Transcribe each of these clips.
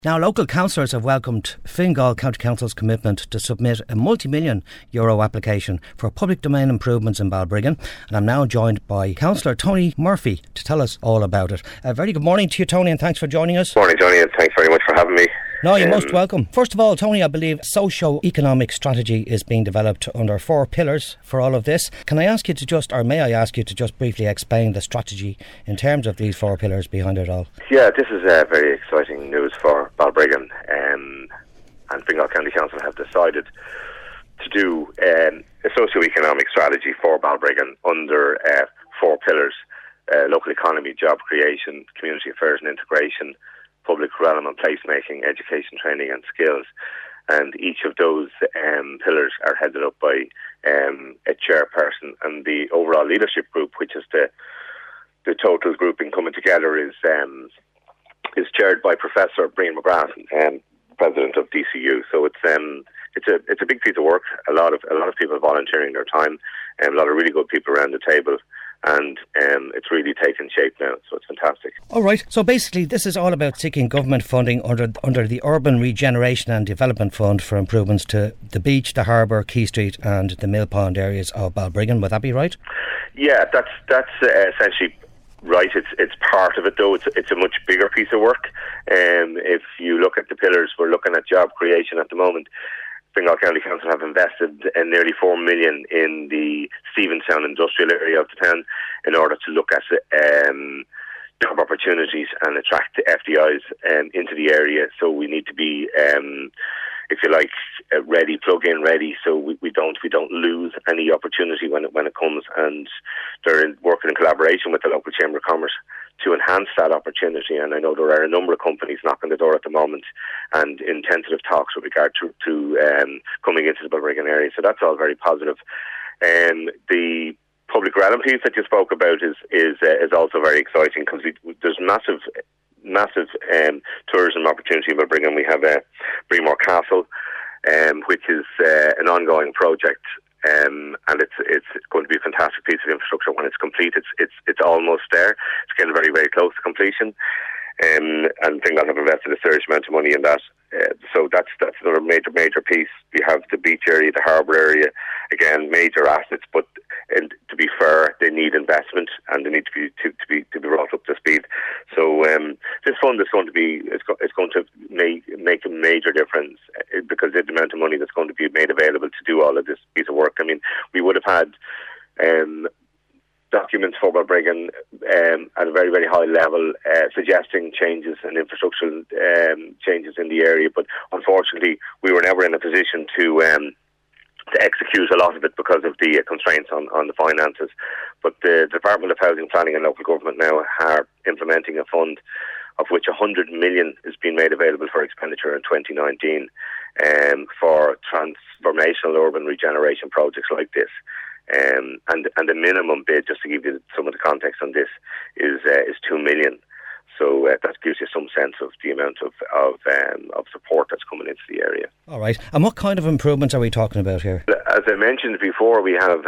Now, local councillors have welcomed Fingal County Council's commitment to submit a multi-million euro application for public domain improvements in Balbriggan, and I'm now joined by Councillor Tony Murphy to tell us all about it. A very good morning to you, Tony, and thanks for joining us. Morning, Johnny, and thanks very much for having me. No, you're most welcome. First of all, Tony, I believe socio-economic strategy is being developed under 4 pillars for all of this. Can I ask you to may I ask you to just briefly explain the strategy in terms of these 4 pillars behind it all? Yeah, this is very exciting news for Balbriggan, and Fingal County Council have decided to do a socio-economic strategy for Balbriggan under 4 pillars: local economy, job creation, community affairs and integration, public realm and placemaking, education, training and skills. And each of those pillars are headed up by a chairperson, and the overall leadership group, which is the total grouping coming together, is chaired by Professor Brian McGrath, president of DCU. So it's a big piece of work. A lot of people volunteering their time, and a lot of really good people around the table. And it's really taken shape now, so it's fantastic. All right, so basically this is all about seeking government funding under the Urban Regeneration and Development Fund for improvements to the beach, the harbour, Quay Street and the Mill Pond areas of Balbriggan. Would that be right? Yeah, that's essentially right. It's part of it, though. It's a much bigger piece of work. If you look at the pillars, we're looking at job creation at the moment. Fingal County Council have invested nearly 4 million in the Stevenstown industrial area of the town in order to look at job opportunities and attract FDIs into the area. So we need to be, if you like, ready, plug-in ready, so we don't lose any opportunity when it comes. And they're working in collaboration with the local Chamber of Commerce to enhance that opportunity. And I know there are a number of companies knocking the door at the moment and in tentative talks with regard to coming into the Balbriggan area. So that's all very positive. The public realm piece that you spoke about is also very exciting, because there's massive tourism opportunity in Balbriggan. We have Breamore Castle, which is an ongoing project. And it's going to be a fantastic piece of infrastructure when it's complete. It's almost there. It's getting very, very close to completion. And Fingal have invested a serious amount of money in that. So that's another major piece. We have the beach area, the harbour area, again, major assets. But to be fair, they need investment and they need to be brought up to speed. So this fund is going to be make a major difference, because of the amount of money that's going to be made available to do all of this piece of work. I mean, we would have had documents for Balbriggan at a very, very high level, suggesting changes and infrastructural changes in the area, but unfortunately we were never in a position to execute a lot of it because of the constraints on the finances. But the Department of Housing, Planning and Local Government now are implementing a fund of which 100 million is being made available for expenditure in 2019 for transformational urban regeneration projects like this. And the minimum bid, just to give you some of the context on this, is 2 million. So that gives you some sense of the amount of support that's coming into the area. All right. And what kind of improvements are we talking about here? As I mentioned before, we have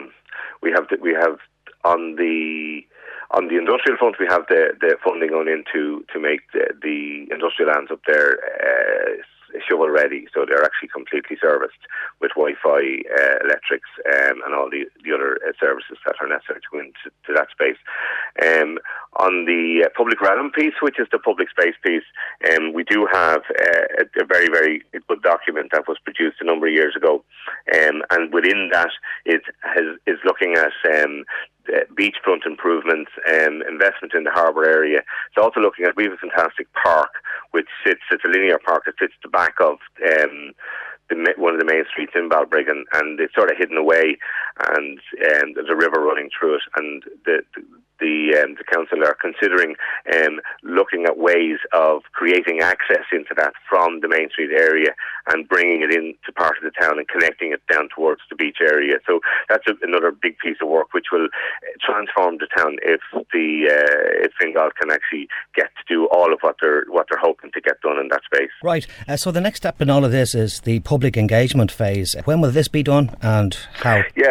on the industrial front, we have the funding going in to make the industrial lands up there shovel ready, so they're actually completely serviced with Wi-Fi, electrics, and all the other services that are necessary to go into that space. On the public realm piece, which is the public space piece, we do have a very, very good document that was produced a number of years ago, and within that it is looking at beachfront improvements, investment in the harbour area. It's also looking at, we have a fantastic park which it's a linear park that sits at the back of one of the main streets in Balbriggan, and it's sort of hidden away, and there's a river running through it, and the council are considering looking at ways of creating access into that from the Main Street area and bringing it into part of the town and connecting it down towards the beach area. So that's another big piece of work which will transform the town if Fingal can actually get to do all of what they're hoping to get done in that space. Right. So the next step in all of this is the public engagement phase. When will this be done and how? Yeah,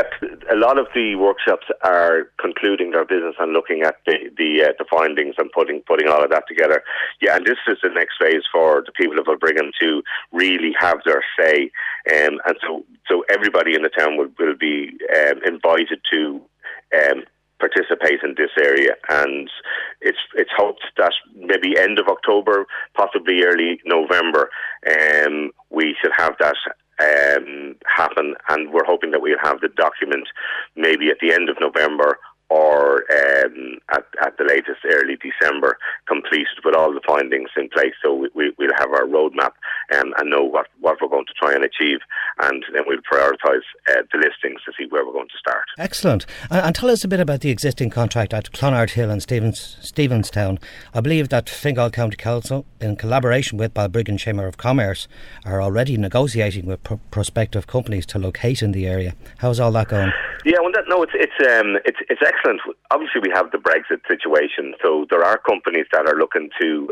a lot of the workshops are concluding their business and looking at the findings and putting all of that together. Yeah, and this is the next phase for the people of Balbriggan to really have their say, and so everybody in the town will be invited to participate in this area, and it's hoped that maybe end of October, possibly early November, we should have that happen, and we're hoping that we'll have the document maybe at the end of November or at the latest early December, completed with all the findings in place. So we'll have our roadmap and know what we're going to try and achieve, and then we'll prioritise the listings to see where we're going to start. Excellent. And tell us a bit about the existing contract at Clonard Hill and Stephenstown. I believe that Fingal County Council, in collaboration with Balbriggan Chamber of Commerce, are already negotiating with prospective companies to locate in the area. How's all that going? Yeah, well, it's excellent. Obviously, we have the Brexit situation, so there are companies that are looking to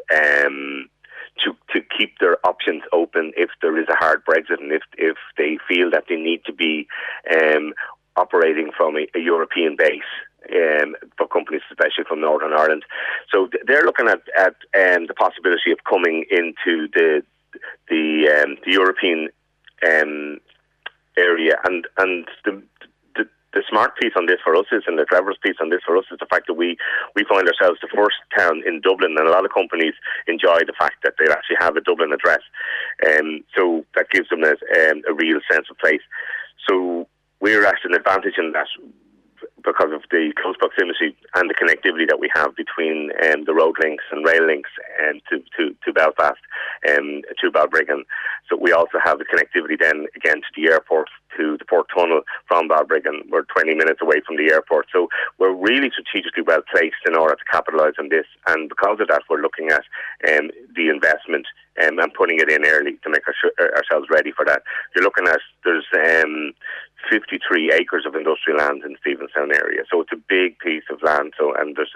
keep their options open if there is a hard Brexit, and if they feel that they need to be operating from a European base. For companies, especially from Northern Ireland, so they're looking at the possibility of coming into the European area, and the smart piece on this for us is, and the cleverest piece on this for us is the fact that we find ourselves the first town in Dublin, and a lot of companies enjoy the fact that they actually have a Dublin address, so that gives them a real sense of place. So we're at an advantage in that, because of the close proximity and the connectivity that we have between the road links and rail links to Belfast and to Balbriggan. So we also have the connectivity then again to the airport, to the port tunnel from Balbriggan. We're 20 minutes away from the airport. So we're really strategically well placed in order to capitalise on this. And because of that, we're looking at the investment and putting it in early to make ourselves ready for that. You're looking at, there's 53 acres of industrial land in the Stephenstown area, so it's a big piece of land. So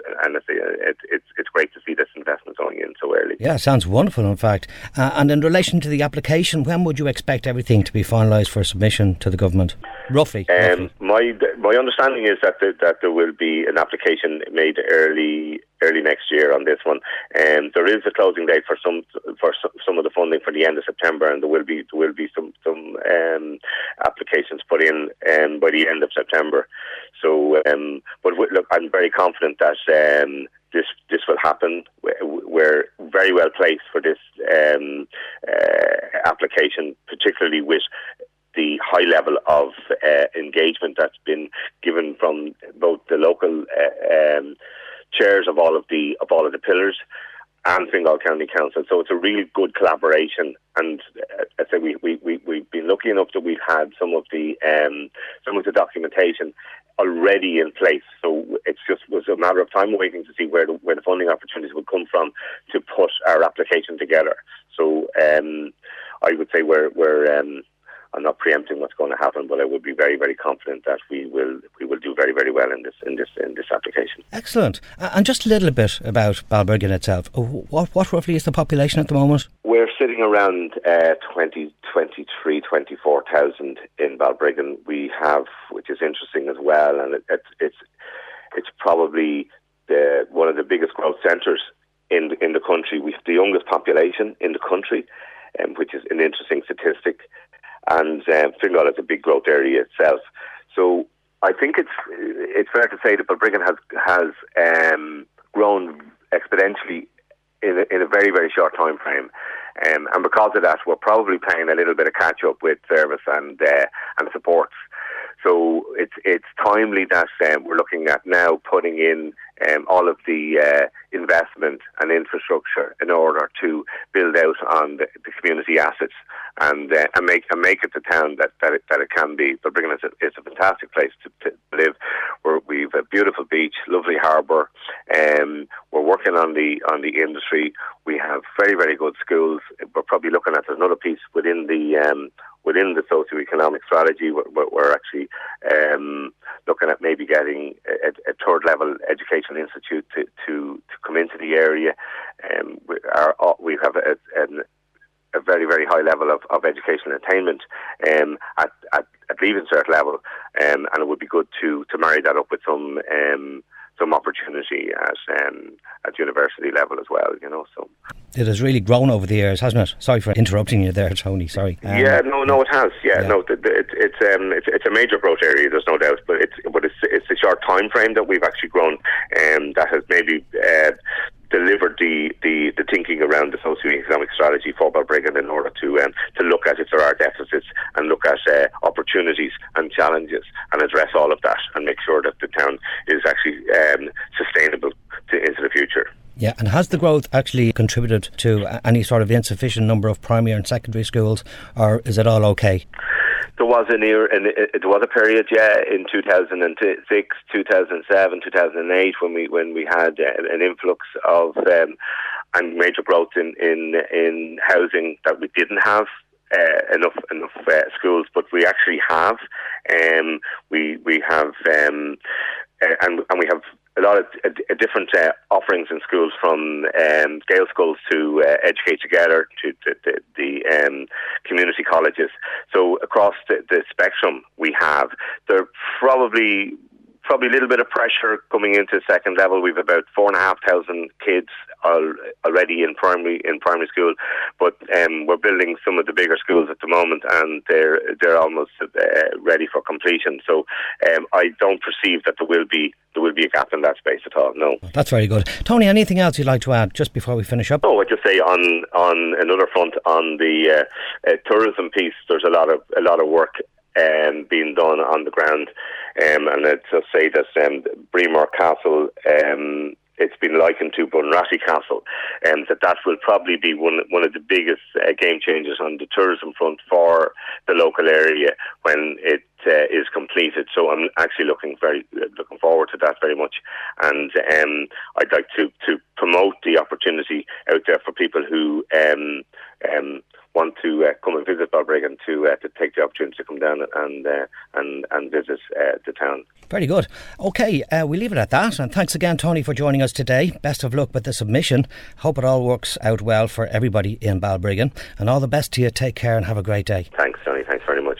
it's great to see this investment going in so early. Yeah, sounds wonderful. In fact, and in relation to the application, when would you expect everything to be finalised for submission to the government? Roughly. My understanding is that there will be an application made early next year on this one. There is a closing date for some of the funding for the end of September, and there will be some applications put in by the end of September. So, but look, I'm very confident that this will happen. We're very well placed for this application, particularly with the high level of engagement that's been given from both the local chairs of all of the pillars and Fingal County Council. So it's a really good collaboration, and I say we've been lucky enough that we've had some of the documentation already in place. So it just was a matter of time waiting to see where the funding opportunities would come from to put our application together. So I would say we're I'm not preempting what's going to happen, but I would be very, very confident that we will do very, very well in this application. Excellent. And just a little bit about Balbriggan itself. What roughly is the population at the moment? We're sitting around 24,000 in Balbriggan. We have, which is interesting as well, and it's probably one of the biggest growth centres in the country. We've the youngest population in the country, which is an interesting statistic. And Fingal is a big growth area itself. So I think it's fair to say that Balbriggan has grown exponentially in a very, very short time frame. And because of that, we're probably playing a little bit of catch up with service and supports. So it's timely that we're looking at now putting in all of the investment and infrastructure in order to build out on the community assets and make it the town that it can be. Balbriggan is a fantastic place to live. We've a beautiful beach, lovely harbour. We're working on the industry. We have very, very good schools. We're probably looking at another piece within the socio-economic strategy. We're actually looking at maybe getting a third level educational institute to come into the area. We have a very, very high level of educational attainment at Leaving Cert level, and it would be good to marry that up with some opportunity at university level as well, so. It has really grown over the years, hasn't it? Sorry for interrupting you there, Tony, sorry. No, it has, no, it's a major growth area, there's no doubt, but it's a short time frame that we've actually grown, that has maybe delivered the thinking around the socio-economic strategy for Balbriggan in order to look at if there are deficits and look at opportunities and challenges and address all of that and make sure that the town is actually sustainable into the future. Yeah, and has the growth actually contributed to any sort of insufficient number of primary and secondary schools, or is it all okay? There was a period, in 2006, 2007, 2008 when we had an influx of and major growth in housing that we didn't have enough schools, but we actually have. We have and we have a lot of different offerings in schools, from Gael schools to Educate Together to the community colleges. So across the spectrum we have. There probably a little bit of pressure coming into second level. We've about 4,500 kids already in primary school, but we're building some of the bigger schools at the moment, and they're almost ready for completion. So I don't perceive that there will be a gap in that space at all. No. That's very good. Tony, anything else you'd like to add just before we finish up? I'd just say on another front, on the tourism piece, there's a lot of work being done on the ground, and I'd just say that Breamore Castle, it's been likened to Bunratty Castle, and that will probably be one of the biggest game changers on the tourism front for the local area when it is completed. So I'm actually looking forward to that very much, and I'd like to promote the opportunity out there for people who want to come and visit Balbriggan to take the opportunity to come down and visit the town. Very good. Okay, we leave it at that, and thanks again, Tony, for joining us today. Best of luck with the submission. Hope it all works out well for everybody in Balbriggan, and all the best to you. Take care and have a great day. Thanks, Tony. Thanks very much.